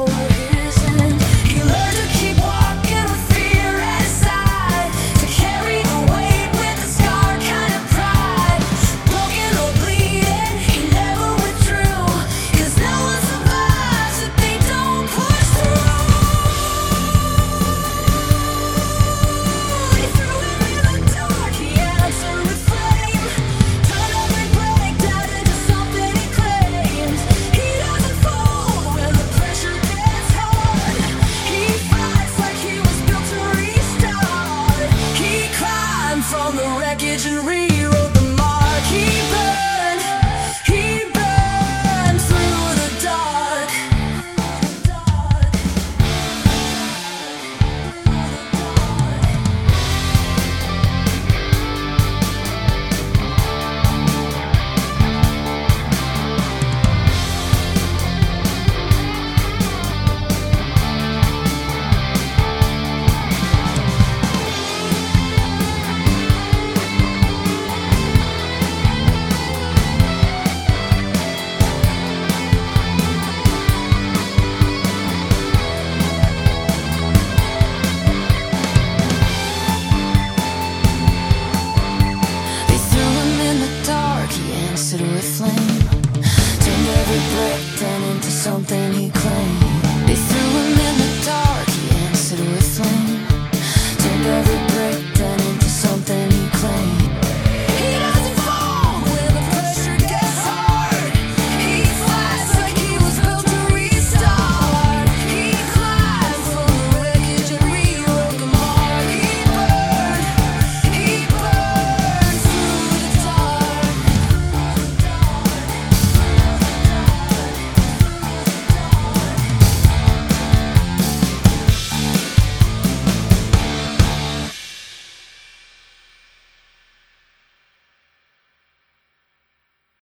over his end. He learned to keep walking with fear at his side, to carry the weight with a scar kind of pride. Broken or bleeding, he never withdrew, 'cause no one survives if they don't push through. He threw him in the dark, he answered with flame. Turned every breakdown into something he claims. He doesn't fold when the pressure gets hard. He fights like he was built to restart. He climbed from the wreckage and rewrote the mark. He burned through the dark. They threw him in the dark, he answered with flame. Turned every breakdown into something he claimed.